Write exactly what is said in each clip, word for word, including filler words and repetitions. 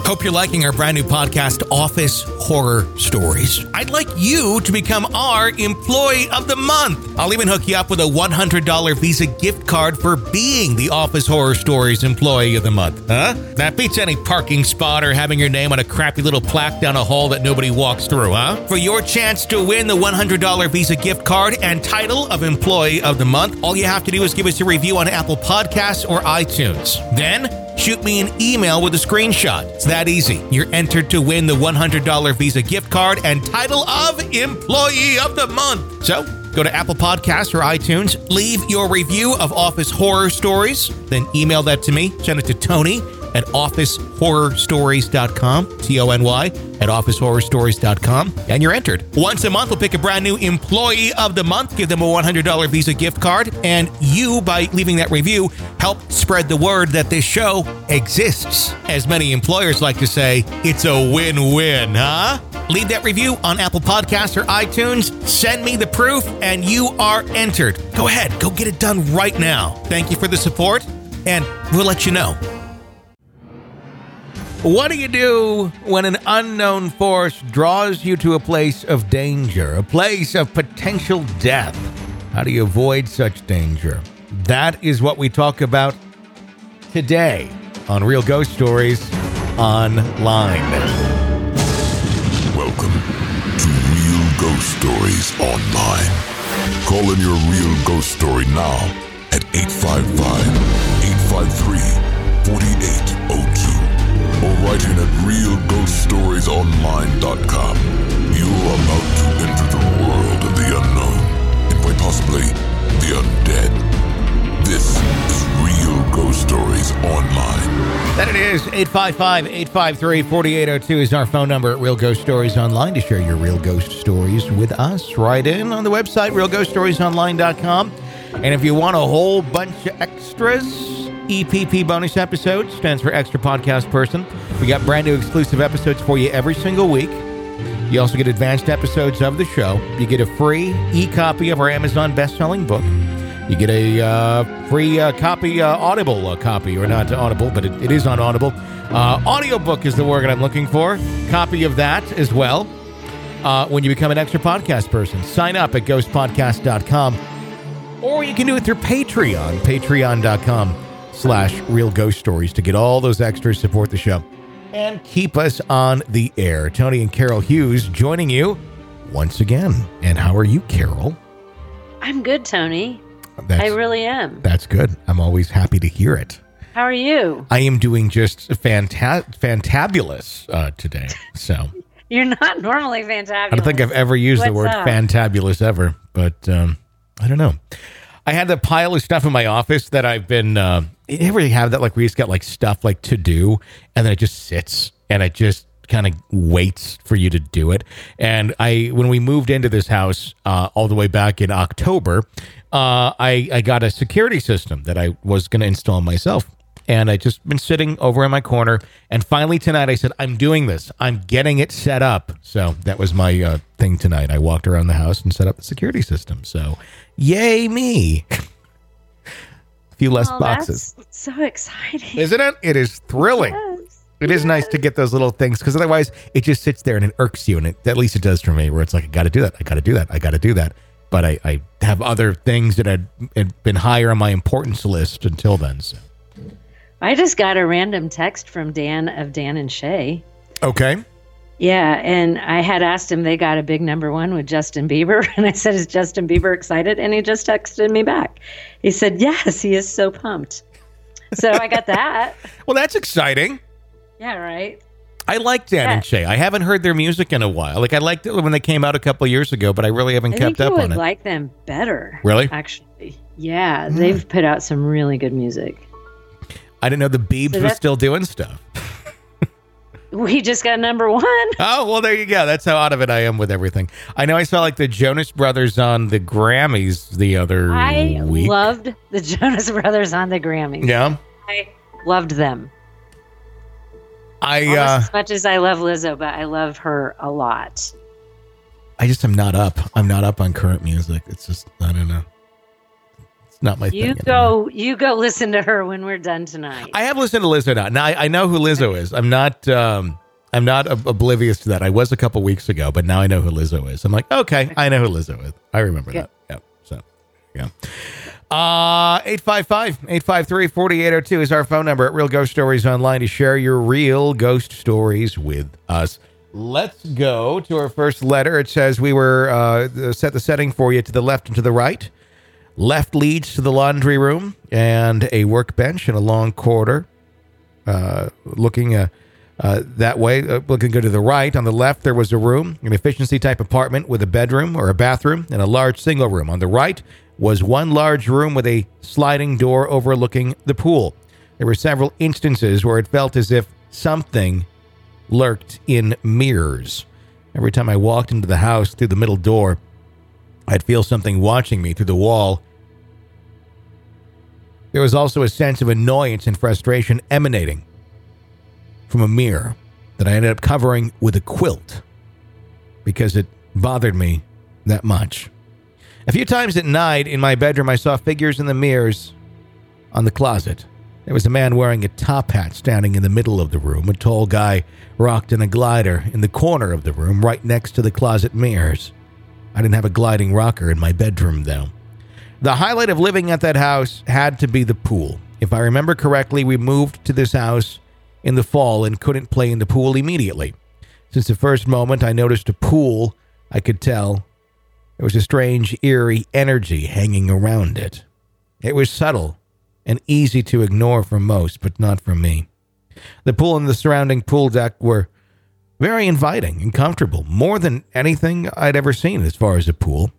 Hope you're liking our brand new podcast, Office Horror Stories. I'd like you to become our Employee of the Month. I'll even hook you up with a one hundred dollars Visa gift card for being the Office Horror Stories Employee of the Month. Huh? That beats any parking spot or having your name on a crappy little plaque down a hall that nobody walks through, huh? For your chance to win the one hundred dollars Visa gift card and title of Employee of the Month, all you have to do is give us a review on Apple Podcasts or iTunes. Then, shoot me an email with a screenshot. It's that easy. You're entered to win the one hundred dollars Visa gift card and title of Employee of the Month. So, go to Apple Podcasts or iTunes, leave your review of Office Horror Stories, then email that to me, send it to Tony at office horror stories dot com, T O N Y, at office horror stories dot com, and you're entered. Once a month, we'll pick a brand new Employee of the Month, give them a one hundred dollars Visa gift card, and you, by leaving that review, help spread the word that this show exists. As many employers like to say, it's a win-win, huh? Leave that review on Apple Podcasts or iTunes, send me the proof, and you are entered. Go ahead, go get it done right now. Thank you for the support, and we'll let you know. What do you do when an unknown force draws you to a place of danger, a place of potential death? How do you avoid such danger? That is what we talk about today on Real Ghost Stories Online. Welcome to Real Ghost Stories Online. Call in your real ghost story now at eight five five, eight five three, four eight zero two. Or write in at real ghost stories online dot com. You are about to enter the world of the unknown, and quite possibly the undead. This is Real Ghost Stories Online. That it is. eight five five, eight five three, four eight zero two is our phone number at Real Ghost Stories Online to share your real ghost stories with us. Write in on the website, real ghost stories online dot com. And if you want a whole bunch of extras, E P P bonus episodes, stands for Extra Podcast Person. We got brand new exclusive episodes for you every single week. You also get advanced episodes of the show. You get a free e-copy of our Amazon best-selling book. You get a uh, free uh, copy, uh, Audible uh, copy, or not Audible, but it, it is on Audible. Uh, audiobook is the word I'm looking for. Copy of that as well uh, when you become an Extra Podcast Person. Sign up at ghost podcast dot com, or you can do it through Patreon, patreon dot com. slash Real Ghost Stories to get all those extras, support the show, and keep us on the air. Tony and Carol Hughes joining you once again. And how are you, Carol? I'm good, Tony. That's, I really am. That's good. I'm always happy to hear it. How are you? I am doing just fanta- fantabulous uh, today. So You're not normally fantabulous. I don't think I've ever used What's the word up? fantabulous ever, but um, I don't know. I had that pile of stuff in my office that I've been, uh, you ever have that, like, where you just got like stuff like to do, and then it just sits and it just kind of waits for you to do it. And I, when we moved into this house, uh, all the way back in October, uh, I, I got a security system that I was going to install myself. And I just been sitting over in my corner. And finally tonight I said, I'm doing this. I'm getting it set up. So that was my uh, thing tonight. I walked around the house and set up the security system. So yay me. A few less Oh, boxes. That's so exciting. Isn't it? It is thrilling. Yes. It is nice to get those little things, because otherwise it just sits there and it irks you. And it, at least it does for me, where it's like, I got to do that. I got to do that. I got to do that. But I, I have other things that had, had been higher on my importance list until then. So. I just got a random text from Dan of Dan and Shay. Okay. Yeah, and I had asked him, they got a big number one with Justin Bieber. And I said, is Justin Bieber excited? And he just texted me back. He said, yes, he is so pumped. So I got that. Well, that's exciting. Yeah, right. I like Dan Yeah. and Shay. I haven't heard their music in a while. Like, I liked it when they came out a couple of years ago, but I really haven't I kept think up you on would it. like them better. Really? Actually. Yeah, they've put out some really good music. I didn't know the Biebs So were that's- still doing stuff. We just got number one. Oh, well, there you go. That's how out of it I am with everything. I know I saw like the Jonas Brothers on the Grammys the other I week. loved the Jonas Brothers on the Grammys. Yeah. I loved them. I Almost uh, as much as I love Lizzo, but I love her a lot. I just am not up. I'm not up on current music. It's just, I don't know. not my you thing. You go, you go listen to her when we're done tonight. I have listened to Lizzo now. Now I, I know who Lizzo is. I'm not, um, I'm not ob- oblivious to that. I was a couple weeks ago, but now I know who Lizzo is. I'm like, okay, I know who Lizzo is. I remember Good. that. Yeah. So, yeah. Uh, eight five five, eight five three, four eight zero two is our phone number at Real Ghost Stories Online to share your real ghost stories with us. Let's go to our first letter. It says we were uh, set the setting for you to the left and to the right. Left leads to the laundry room and a workbench and a long corridor. Uh, looking uh, uh, that way, uh, looking good to the right. On the left, there was a room, an efficiency type apartment with a bedroom or a bathroom and a large single room. On the right was one large room with a sliding door overlooking the pool. There were several instances where it felt as if something lurked in mirrors. Every time I walked into the house through the middle door, I'd feel something watching me through the wall. There was also a sense of annoyance and frustration emanating from a mirror that I ended up covering with a quilt because it bothered me that much. A few times at night in my bedroom, I saw figures in the mirrors on the closet. There was a man wearing a top hat standing in the middle of the room. A tall guy rocked in a glider in the corner of the room right next to the closet mirrors. I didn't have a gliding rocker in my bedroom, though. The highlight of living at that house had to be the pool. If I remember correctly, we moved to this house in the fall and couldn't play in the pool immediately. Since the first moment I noticed a pool, I could tell there was a strange, eerie energy hanging around it. It was subtle and easy to ignore for most, but not for me. The pool and the surrounding pool deck were very inviting and comfortable, more than anything I'd ever seen as far as a pool.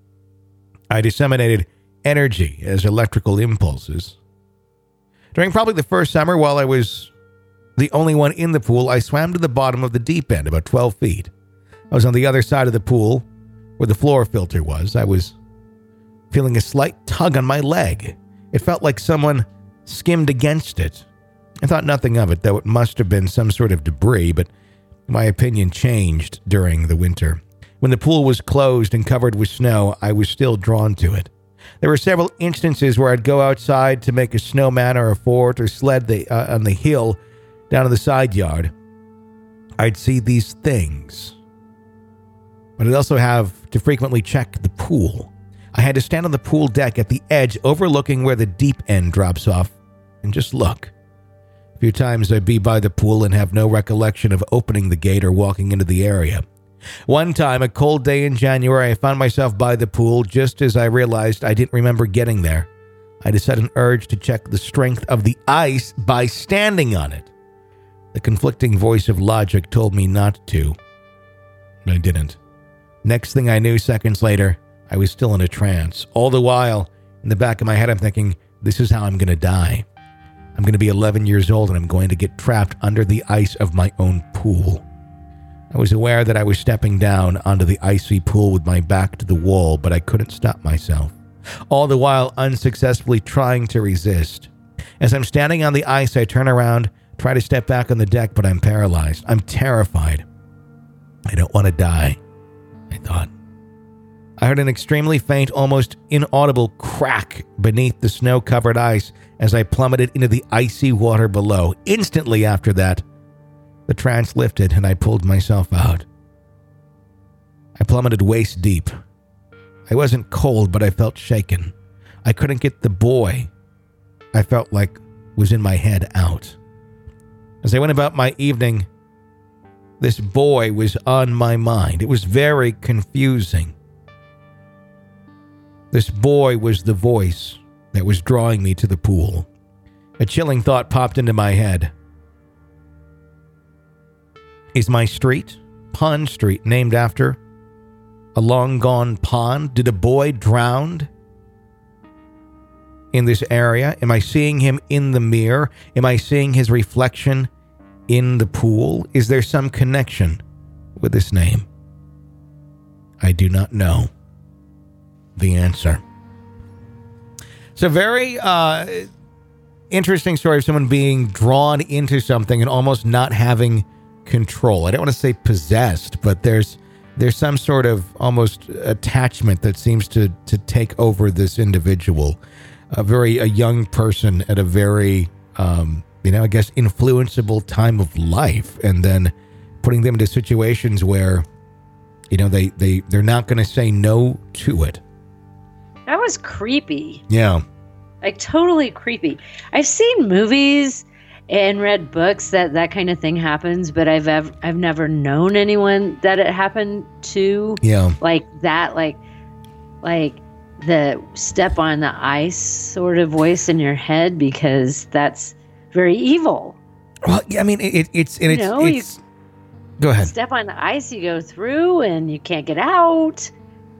I disseminated energy as electrical impulses. During probably the first summer, while I was the only one in the pool, I swam to the bottom of the deep end, about twelve feet. I was on the other side of the pool, where the floor filter was. I was feeling a slight tug on my leg. It felt like someone skimmed against it. I thought nothing of it, though it must have been some sort of debris, but my opinion changed during the winter. When the pool was closed and covered with snow, I was still drawn to it. There were several instances where I'd go outside to make a snowman or a fort or sled the, uh, on the hill down in the side yard. I'd see these things. But I'd also have to frequently check the pool. I had to stand on the pool deck at the edge overlooking where the deep end drops off and just look. A few times I'd be by the pool and have no recollection of opening the gate or walking into the area. One time, a cold day in January, I found myself by the pool just as I realized I didn't remember getting there. I just had an urge to check the strength of the ice by standing on it. The conflicting voice of logic told me not to, but I didn't. Next thing I knew, seconds later, I was still in a trance. All the while, in the back of my head, I'm thinking, this is how I'm going to die. I'm going to be eleven years old and I'm going to get trapped under the ice of my own pool. I was aware that I was stepping down onto the icy pool with my back to the wall, but I couldn't stop myself, all the while unsuccessfully trying to resist. As I'm standing on the ice, I turn around, try to step back on the deck, but I'm paralyzed. I'm terrified. I don't want to die, I thought. I heard an extremely faint, almost inaudible crack beneath the snow-covered ice as I plummeted into the icy water below. Instantly after that, the trance lifted and I pulled myself out. I plummeted waist deep. I wasn't cold, but I felt shaken. I couldn't get the boy I felt like was in my head out. As I went about my evening, this boy was on my mind. It was very confusing. This boy was the voice that was drawing me to the pool. A chilling thought popped into my head. Is my street, Pond Street, named after a long-gone pond? Did a boy drown in this area? Am I seeing him in the mirror? Am I seeing his reflection in the pool? Is there some connection with this name? I do not know the answer. It's a very uh, interesting story of someone being drawn into something and almost not having control. I don't want to say possessed, but there's there's some sort of almost attachment that seems to to take over this individual, a very a young person at a very um, you know I guess influenceable time of life, and then putting them into situations where you know they they they're not going to say no to it. That was creepy. Yeah, like totally creepy. I've seen movies and read books that that kind of thing happens, but I've ev- I've never known anyone that it happened to. Yeah, like that, like like the step on the ice sort of voice in your head, because that's very evil. Well, yeah, I mean it, it's and it's, you know, it's you go ahead. Step on the ice, you go through, and you can't get out.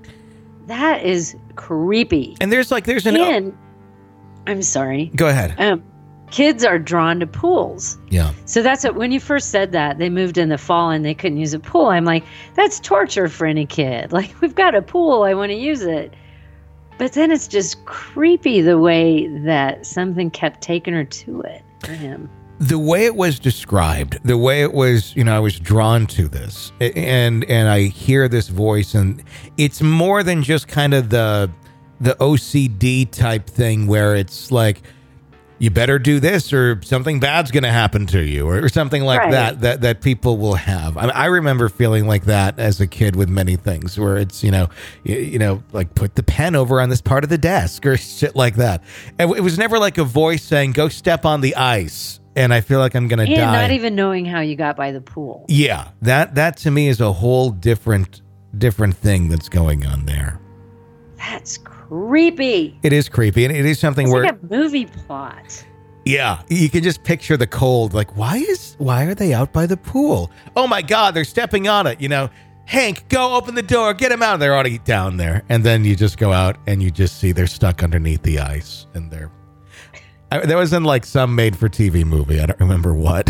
That is creepy. And there's like there's an. And I'm sorry. Go ahead. Um. Kids are drawn to pools. Yeah. So that's what, when you first said that, they moved in the fall and they couldn't use a pool. I'm like, that's torture for any kid. Like, we've got a pool, I want to use it. But then it's just creepy the way that something kept taking her to it for him. The way it was described, the way it was, you know, I was drawn to this, and and I hear this voice, and it's more than just kind of the the O C D type thing where it's like, you better do this or something bad's going to happen to you, or, or something like right. that, that, that people will have. I, I remember feeling like that as a kid with many things where it's, you know, you, you know, like put the pen over on this part of the desk or shit like that. And it was never like a voice saying, go step on the ice. And I feel like I'm going to die. And not even knowing how you got by the pool. Yeah. That, that to me is a whole different, different thing that's going on there. That's creepy. It is creepy, and it is something it's where like a movie plot. Yeah, you can just picture the cold. Like, why is why are they out by the pool? Oh my God, they're stepping on it. You know, Hank, go open the door, get them out. They're already down there, and then you just go out and you just see they're stuck underneath the ice, and they're. I, that was in like some made-for-T V movie. I don't remember what,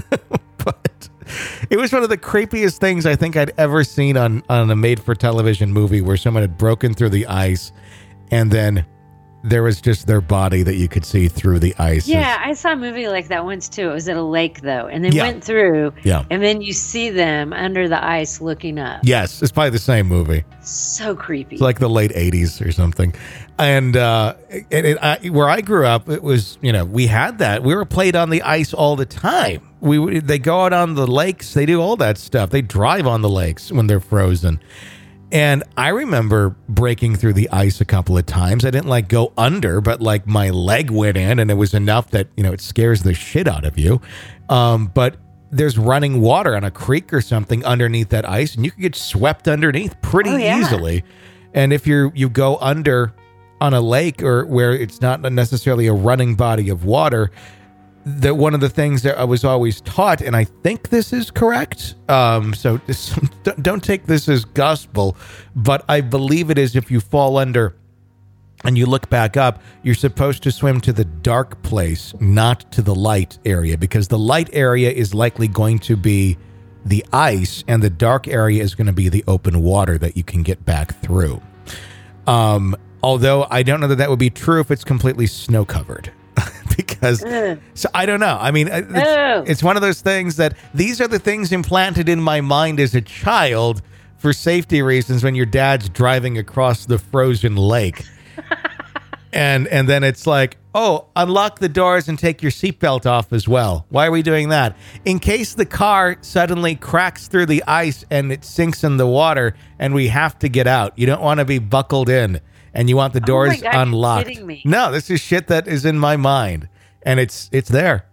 but it was one of the creepiest things I think I'd ever seen on on a made-for-television movie where someone had broken through the ice. And then there was just their body that you could see through the ice. Yeah, I saw a movie like that once too. It was at a lake though, and they yeah. went through. Yeah. And then you see them under the ice looking up. Yes, it's probably the same movie. So creepy. It's like the late eighties or something. And uh, it, it, I, where I grew up, it was, you know, we had that. We were played on the ice all the time. We They go out on the lakes. They do all that stuff. They drive on the lakes when they're frozen. And I remember breaking through the ice a couple of times. I didn't like go under, but like my leg went in, and it was enough that, you know, it scares the shit out of you. Um, but there's running water on a creek or something underneath that ice, and you can get swept underneath pretty oh, yeah. easily. And if you're you go under on a lake or where it's not necessarily a running body of water, that one of the things that I was always taught, and I think this is correct, um, so this, don't take this as gospel, but I believe it is, if you fall under and you look back up, you're supposed to swim to the dark place, not to the light area, because the light area is likely going to be the ice, and the dark area is going to be the open water that you can get back through. Um, although I don't know that that would be true if it's completely snow covered. Because, Ugh. so I don't know. I mean, it's, it's one of those things that these are the things implanted in my mind as a child for safety reasons when your dad's driving across the frozen lake. and and then it's like, oh, unlock the doors and take your seatbelt off as well. Why are we doing that? In case the car suddenly cracks through the ice and it sinks in the water and we have to get out. You don't want to be buckled in. And you want the doors oh my God, unlocked. You're kidding me. No, this is shit that is in my mind, and it's it's there.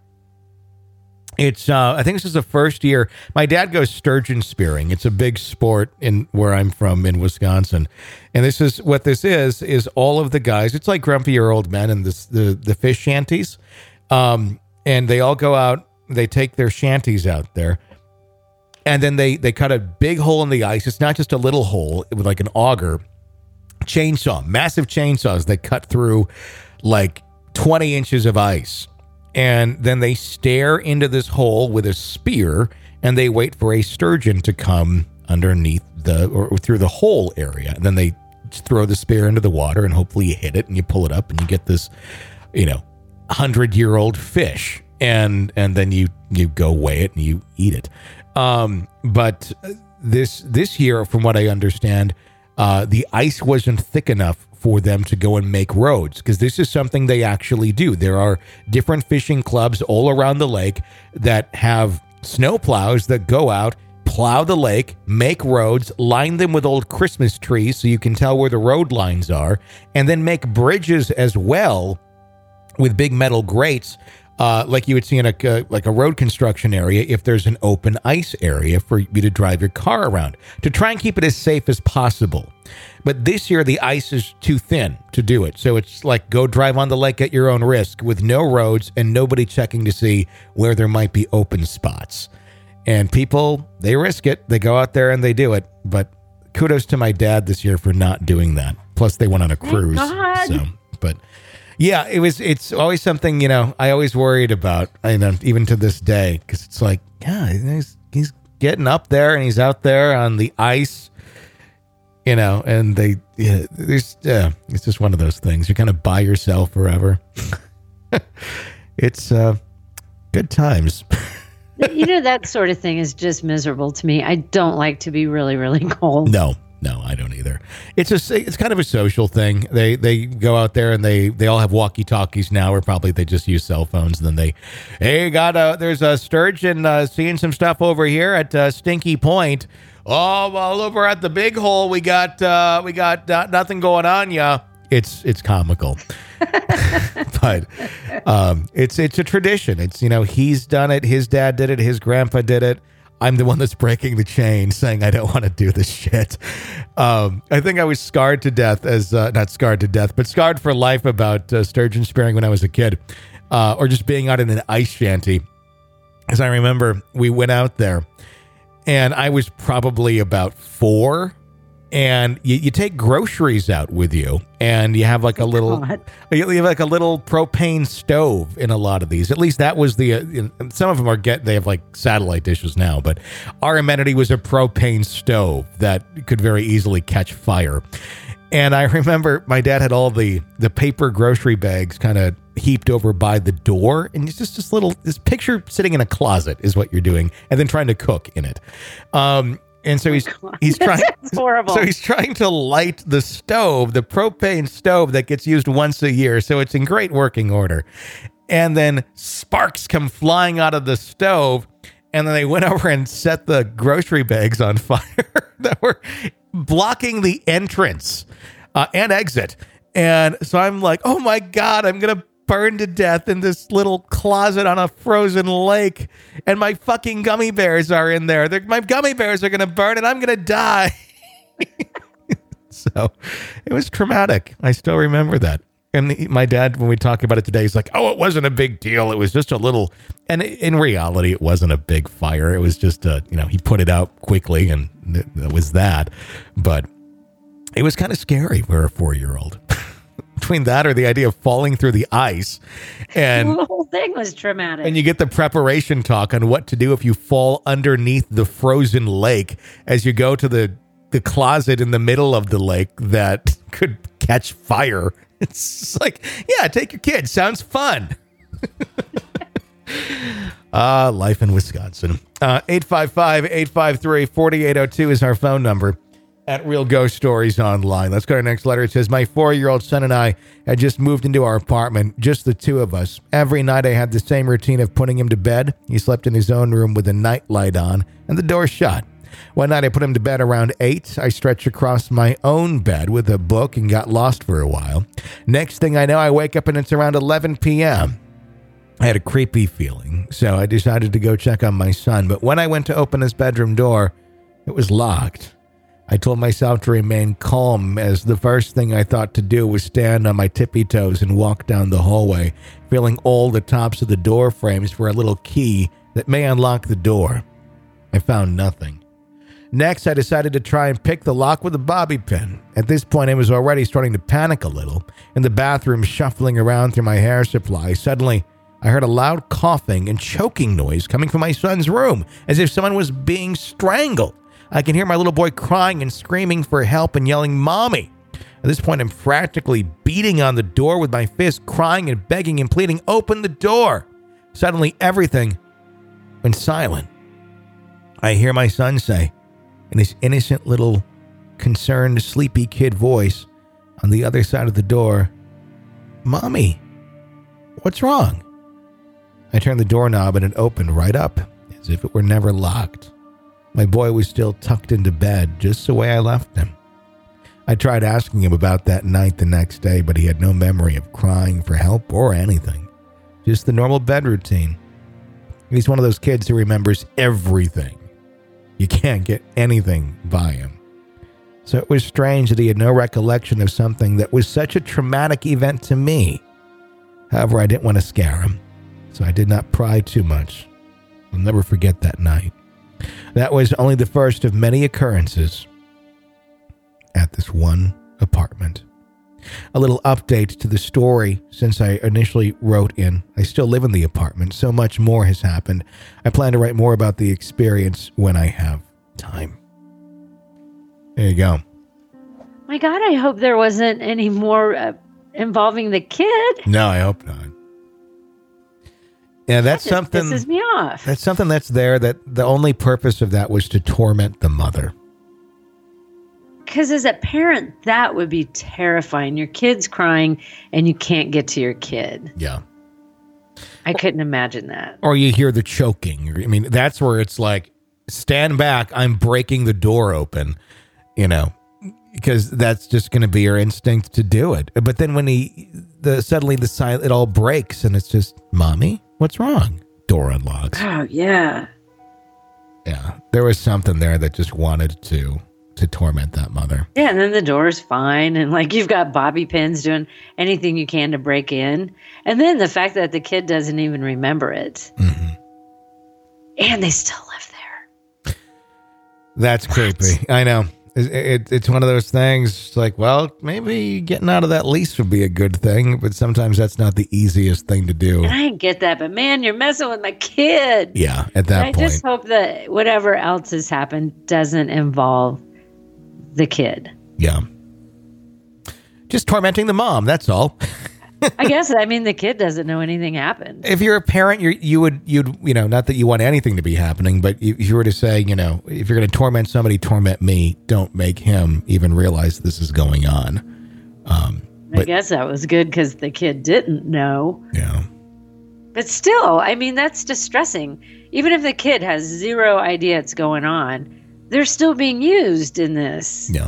It's uh, I think this is the first year my dad goes sturgeon spearing. It's a big sport in where I'm from in Wisconsin, and this is what this is is all of the guys. It's like grumpy old men in this the the fish shanties, um, and they all go out. They take their shanties out there. And then they they cut a big hole in the ice. It's not just a little hole with like an auger. Chainsaw, massive chainsaws that cut through like twenty inches of ice. And then they stare into this hole with a spear, and they wait for a sturgeon to come underneath the or through the hole area. And then they throw the spear into the water, and hopefully you hit it and you pull it up and you get this, you know, hundred year old fish. And and then you you go weigh it and you eat it. Um, but this this year, from what I understand, uh, the ice wasn't thick enough for them to go and make roads, because this is something they actually do. There are different fishing clubs all around the lake that have snow plows that go out, plow the lake, make roads, line them with old Christmas trees so you can tell where the road lines are, and then make bridges as well with big metal grates, uh, like you would see in a uh, like a road construction area if there's an open ice area for you to drive your car around, to try and keep it as safe as possible. But this year, the ice is too thin to do it. So it's like, go drive on the lake at your own risk with no roads and nobody checking to see where there might be open spots. And people, they risk it. They go out there and they do it. But kudos to my dad this year for not doing that. Plus, they went on a cruise. So, but yeah, it was. It's always something, you know, I always worried about, I know, even to this day, because it's like, yeah, he's, he's getting up there and he's out there on the ice, you know, and they, yeah, there's, yeah, it's just one of those things. You're kind of by yourself forever. It's uh, good times. You know, that sort of thing is just miserable to me. I don't like to be really, really cold. No, no, I don't either. It's a, it's kind of a social thing. They they go out there and they, they all have walkie-talkies now, or probably they just use cell phones. And then they, hey, got a, there's a sturgeon uh, seeing some stuff over here at uh, Stinky Point. Oh, well, over at the Big Hole, we got uh, we got uh, nothing going on, yeah. It's it's comical. But um, it's it's a tradition. It's, you know, he's done it. His dad did it. His grandpa did it. I'm the one that's breaking the chain, saying I don't want to do this shit. Um, I think I was scarred to death as uh, not scarred to death, but scarred for life about uh, sturgeon spearing when I was a kid, uh, or just being out in an ice shanty. As I remember, we went out there, and I was probably about four. And you, you take groceries out with you, and you have like a little, God. you have like a little propane stove in a lot of these. At least that was the, uh, some of them are get, they have like satellite dishes now, but our amenity was a propane stove that could very easily catch fire. And I remember my dad had all the, the paper grocery bags kind of heaped over by the door. And it's just this little, this picture sitting in a closet is what you're doing, and then trying to cook in it. Um, And so he's he's trying. Horrible. So he's trying to light the stove, the propane stove that gets used once a year. So it's in great working order. And then sparks come flying out of the stove, and then they went over and set the grocery bags on fire that were blocking the entrance uh, and exit. And so I'm like, oh my God, I'm gonna burn to death in this little closet on a frozen lake, and my fucking gummy bears are in there. They're, my gummy bears are going to burn, and I'm going to die. So it was traumatic. I still remember that. And the, my dad, when we talk about it today, he's like, oh, it wasn't a big deal. It was just a little, and in reality, it wasn't a big fire. It was just a, you know, he put it out quickly, and it was that. But it was kind of scary for a four-year-old. Between that or the idea of falling through the ice, and the whole thing was traumatic. And you get the preparation talk on what to do if you fall underneath the frozen lake as you go to the, the closet in the middle of the lake that could catch fire. It's like, yeah, take your kids. Sounds fun. Ah, uh, life in Wisconsin. Uh, eight five five, eight five three, four eight zero two is our phone number. At Real Ghost Stories Online. Let's go to our next letter. It says, my four-year-old son and I had just moved into our apartment, just the two of us. Every night I had the same routine of putting him to bed. He slept in his own room with a night light on and the door shut. One night I put him to bed around eight. I stretched across my own bed with a book and got lost for a while. Next thing I know, I wake up and it's around eleven p.m. I had a creepy feeling, so I decided to go check on my son. But when I went to open his bedroom door, it was locked. I told myself to remain calm, as the first thing I thought to do was stand on my tippy toes and walk down the hallway, feeling all the tops of the door frames for a little key that may unlock the door. I found nothing. Next, I decided to try and pick the lock with a bobby pin. At this point, I was already starting to panic a little. In the bathroom, shuffling around through my hair supply, suddenly I heard a loud coughing and choking noise coming from my son's room, as if someone was being strangled. I can hear my little boy crying and screaming for help and yelling, "Mommy!" At this point, I'm frantically beating on the door with my fist, crying and begging and pleading, "Open the door!" Suddenly, everything went silent. I hear my son say, and his innocent little concerned, sleepy kid voice on the other side of the door, "Mommy, what's wrong?" I turned the doorknob and it opened right up, as if it were never locked. My boy was still tucked into bed, just the way I left him. I tried asking him about that night the next day, but he had no memory of crying for help or anything. Just the normal bed routine. He's one of those kids who remembers everything. You can't get anything by him. So it was strange that he had no recollection of something that was such a traumatic event to me. However, I didn't want to scare him, so I did not pry too much. I'll never forget that night. That was only the first of many occurrences at this one apartment. A little update to the story since I initially wrote in. I still live in the apartment. So much more has happened. I plan to write more about the experience when I have time. There you go. My God, I hope there wasn't any more uh, involving the kid. No, I hope not. Yeah, that's that just something. pisses me off. That's something that's there that the only purpose of that was to torment the mother. Because as a parent, that would be terrifying. Your kid's crying and you can't get to your kid. Yeah. I couldn't imagine that. Or you hear the choking. I mean, that's where it's like, stand back, I'm breaking the door open, you know, because that's just going to be your instinct to do it. But then when he, the suddenly the silent, it all breaks and it's just, "Mommy, what's wrong?" Door unlocks. Oh, yeah. Yeah. There was something there that just wanted to, to torment that mother. Yeah, and then the door's fine. And like you've got bobby pins doing anything you can to break in. And then the fact that the kid doesn't even remember it. Mm-hmm. And they still live there. That's what? Creepy. I know. It, it, it's one of those things. It's like, well, maybe getting out of that lease would be a good thing, but sometimes that's not the easiest thing to do. And I get that, but man, you're messing with my kid. Yeah, at that and point. I just hope that whatever else has happened doesn't involve the kid. Yeah. Just tormenting the mom, that's all. I guess, I mean, the kid doesn't know anything happened. If you're a parent, you you would, you'd, you know, not that you want anything to be happening, but if you were to say, you know, if you're going to torment somebody, torment me, don't make him even realize this is going on. Um, I but, guess that was good because the kid didn't know. Yeah. But still, I mean, that's distressing. Even if the kid has zero idea it's going on, they're still being used in this. Yeah.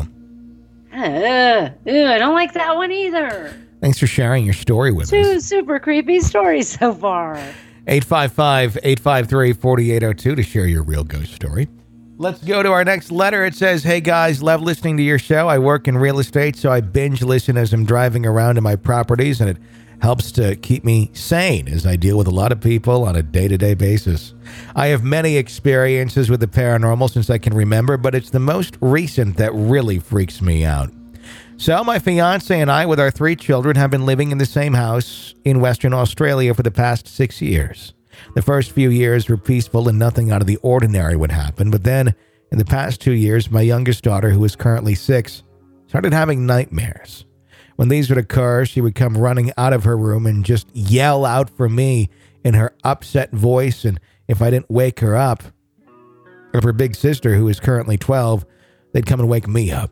Uh, ew, I don't like that one either. Thanks for sharing your story with Two us. super creepy stories so far. eight five five, eight five three, four eight zero two to share your real ghost story. Let's go to our next letter. It says, "Hey guys, love listening to your show. I work in real estate, so I binge listen as I'm driving around to my properties, and it helps to keep me sane as I deal with a lot of people on a day-to-day basis. I have many experiences with the paranormal since I can remember, but it's the most recent that really freaks me out. So my fiance and I, with our three children, have been living in the same house in Western Australia for the past six years. The first few years were peaceful and nothing out of the ordinary would happen. But then, in the past two years, my youngest daughter, who is currently six, started having nightmares. When these would occur, she would come running out of her room and just yell out for me in her upset voice. And if I didn't wake her up, or her big sister, who is currently twelve, they'd come and wake me up.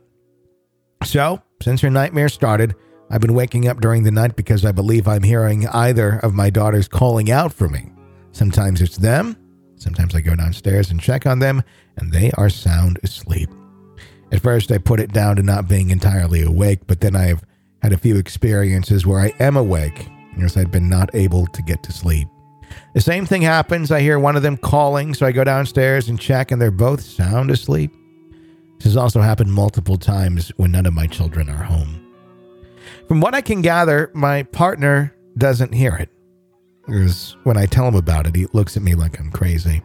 So, since her nightmare started, I've been waking up during the night because I believe I'm hearing either of my daughters calling out for me. Sometimes it's them. Sometimes I go downstairs and check on them, and they are sound asleep. At first, I put it down to not being entirely awake, but then I've had a few experiences where I am awake, as I've been not able to get to sleep. The same thing happens. I hear one of them calling, so I go downstairs and check, and they're both sound asleep. This has also happened multiple times when none of my children are home. From what I can gather, my partner doesn't hear it. Because when I tell him about it, he looks at me like I'm crazy.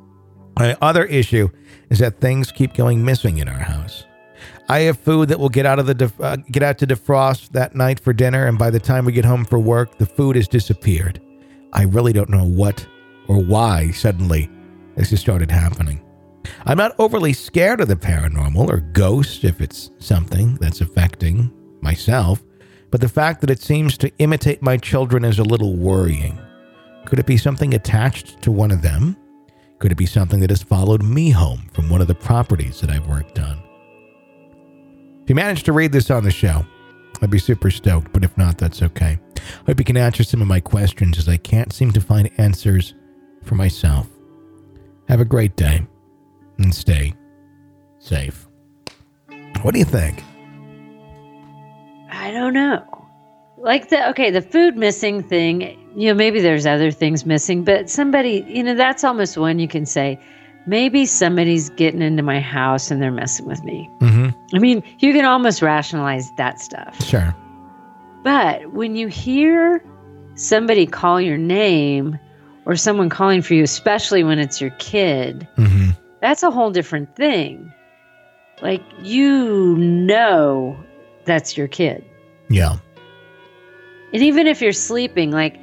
My other issue is that things keep going missing in our house. I have food that will get out of the def- uh, get out to defrost that night for dinner, and by the time we get home for work, the food has disappeared. I really don't know what or why suddenly this has started happening. I'm not overly scared of the paranormal or ghosts if it's something that's affecting myself, but the fact that it seems to imitate my children is a little worrying. Could it be something attached to one of them? Could it be something that has followed me home from one of the properties that I've worked on? If you manage to read this on the show, I'd be super stoked, but if not, that's okay. Hope you can answer some of my questions, as I can't seem to find answers for myself. Have a great day and stay safe. What do you think? I don't know. Like the, okay, the food missing thing, you know, maybe there's other things missing, but somebody, you know, that's almost one you can say, maybe somebody's getting into my house and they're messing with me. Mm-hmm. I mean, you can almost rationalize that stuff. Sure. But when you hear somebody call your name or someone calling for you, especially when it's your kid, mm-hmm. that's a whole different thing. Like, you know that's your kid. Yeah. And even if you're sleeping, like,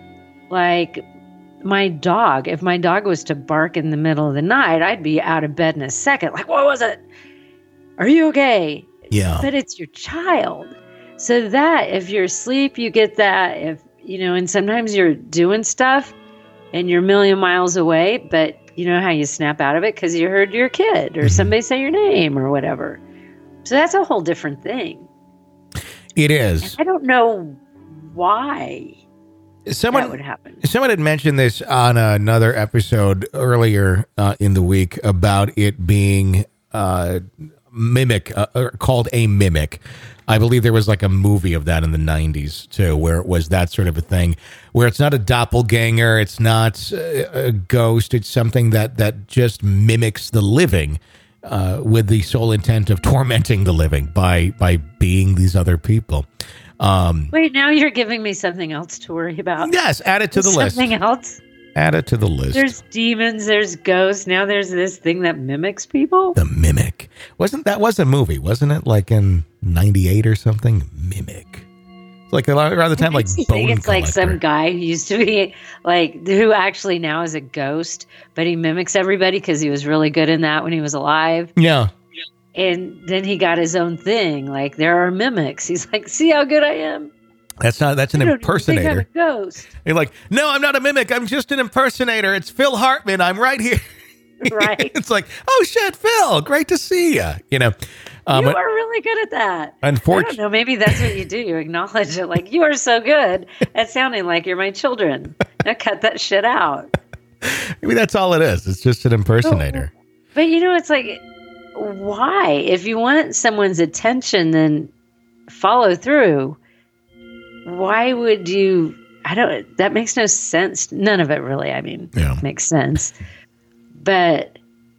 like my dog, if my dog was to bark in the middle of the night, I'd be out of bed in a second. Like, what was it? Are you okay? Yeah. But it's your child. So that, if you're asleep, you get that. If, you know, and sometimes you're doing stuff and you're a million miles away, but you know how you snap out of it because you heard your kid or mm-hmm. somebody say your name or whatever. So that's a whole different thing. It is. And I don't know why someone, that would happen. Someone had mentioned this on another episode earlier uh, in the week about it being uh, mimic, uh, or called a mimic. I believe there was like a movie of that in the nineties too, where it was that sort of a thing, where it's not a doppelganger, it's not a, a ghost, it's something that, that just mimics the living uh, with the sole intent of tormenting the living by by being these other people. Um, Wait, now you're giving me something else to worry about. Yes, add it to the something list. Something else? Add it to the list. There's demons, there's ghosts. Now there's this thing that mimics people. The Mimic. Wasn't that was a movie, wasn't it? Like in ninety-eight or something? Mimic. It's like around the time, like Bone I think it's Collector. like some guy who used to be like, who actually now is a ghost, but he mimics everybody because he was really good in that when he was alive. Yeah. And then he got his own thing. Like, there are mimics. He's like, see how good I am? That's not, that's an I don't impersonator. think I'm a ghost. You're like, no, I'm not a mimic. I'm just an impersonator. It's Phil Hartman. I'm right here. Right. It's like, oh shit, Phil, great to see you. You know, um, you are really good at that. Unfortunately, I don't know. Maybe that's what you do. You acknowledge it. Like, you are so good at sounding like you're my children. Now cut that shit out. Maybe that's all it is. It's just an impersonator. But, but you know, it's like, why? If you want someone's attention, then follow through. Why would you? I don't, that makes no sense. None of it really, I mean, yeah. makes sense. But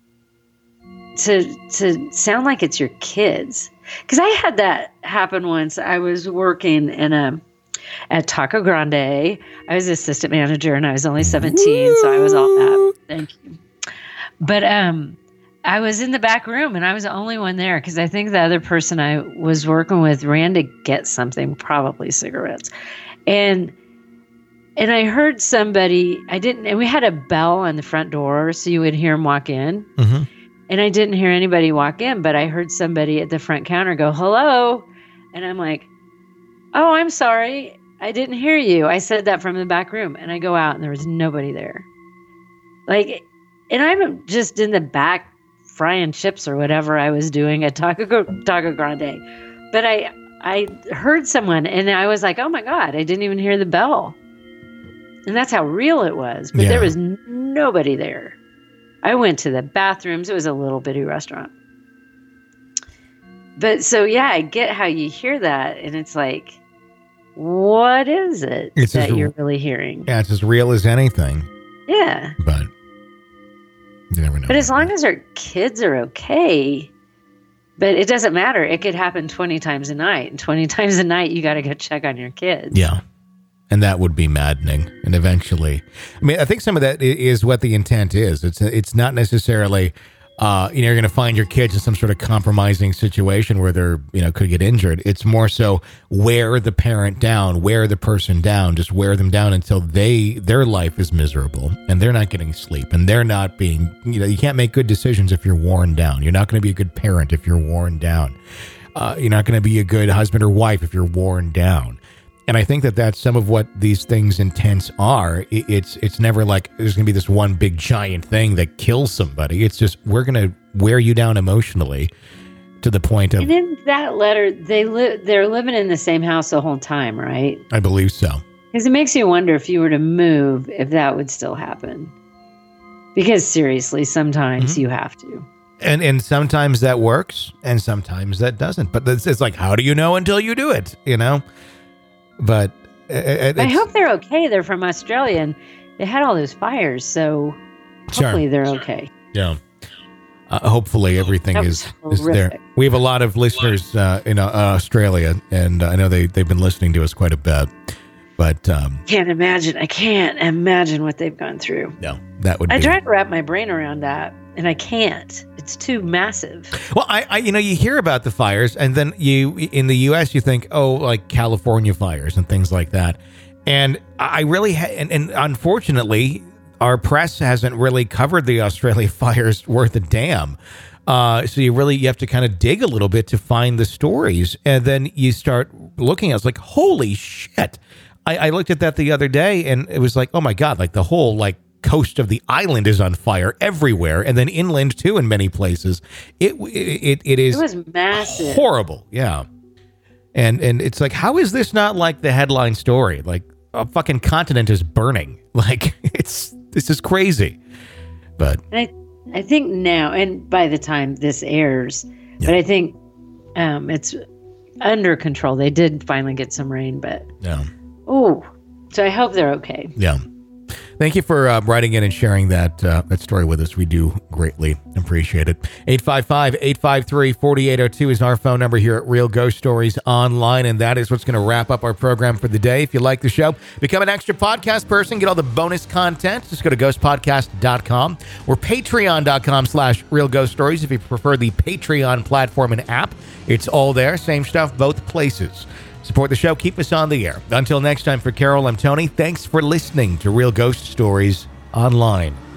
to to sound like it's your kids. Because I had that happen once. I was working in a at Taco Grande. I was assistant manager and I was only seventeen, Woo! So I was all that. Thank you. But um, I was in the back room and I was the only one there because I think the other person I was working with ran to get something, probably cigarettes. And And I heard somebody, I didn't, and we had a bell on the front door so you would hear them walk in. Mm-hmm. And I didn't hear anybody walk in, but I heard somebody at the front counter go, hello. And I'm like, oh, I'm sorry. I didn't hear you. I said that from the back room. And I go out and there was nobody there. Like, and I'm just in the back frying chips or whatever I was doing at Taco, Taco Grande. But I, I heard someone and I was like, oh my God, I didn't even hear the bell. And that's how real it was. But yeah. there was n- nobody there. I went to the bathrooms. It was a little bitty restaurant. But so, yeah, I get how you hear that. And it's like, what is it it's that as, you're really hearing? Yeah, it's as real as anything. Yeah. But you never know. But as long as our kids are okay, but it doesn't matter. It could happen twenty times a night. And twenty times a night, you got to go check on your kids. Yeah. And that would be maddening. And eventually, I mean, I think some of that is what the intent is. It's it's not necessarily, uh, you know, you're going to find your kids in some sort of compromising situation where they're, you know, could get injured. It's more so wear the parent down, wear the person down, just wear them down until they, their life is miserable and they're not getting sleep and they're not being, you know, you can't make good decisions if you're worn down. You're not going to be a good parent if you're worn down. Uh, you're not going to be a good husband or wife if you're worn down. And I think that that's some of what these things intense are. It, it's it's never like there's going to be this one big giant thing that kills somebody. It's just we're going to wear you down emotionally to the point of. And in that letter, they li- they're living in the same house the whole time, right? I believe so. Because it makes you wonder if you were to move, if that would still happen. Because seriously, sometimes mm-hmm. you have to. And and sometimes that works, and sometimes that doesn't. But it's, it's like, how do you know until you do it? You know. But it, I hope they're okay. They're from Australia, and they had all those fires, so hopefully sure. they're okay. Yeah. Uh, hopefully everything is, is there. We have a lot of listeners uh, in uh, Australia, and uh, I know they, they've been listening to us quite a bit. But um, can't imagine. I can't imagine what they've gone through. No, that would. I be... tried to wrap my brain around that, and I can't. It's too massive. Well, I, I, you know, you hear about the fires, and then you in the U S you think, oh, like California fires and things like that. And I really, ha- and, and unfortunately, our press hasn't really covered the Australia fires worth a damn. Uh, so you really you have to kind of dig a little bit to find the stories, and then you start looking at it, it's like, holy shit. I, I looked at that the other day, and it was like, oh my God, like the whole like coast of the island is on fire everywhere, and then inland too in many places. It it it is it was massive, horrible, yeah. And and it's like, how is this not like the headline story? Like a fucking continent is burning. Like it's this is crazy. But and I I think now, and by the time this airs, yeah. but I think um, it's under control. They did finally get some rain, but yeah. Oh, so I hope they're okay. Yeah. Thank you for uh, writing in and sharing that uh, that story with us. We do greatly appreciate it. eight five five, eight five three, four eight zero two is our phone number here at Real Ghost Stories Online, and that is what's going to wrap up our program for the day. If you like the show, become an extra podcast person, get all the bonus content. Just go to ghost podcast dot com or patreon dot com slash Real Ghost Stories if you prefer the Patreon platform and app. It's all there. Same stuff, both places. Support the show. Keep us on the air. Until next time, for Carol, I'm Tony. Thanks for listening to Real Ghost Stories Online.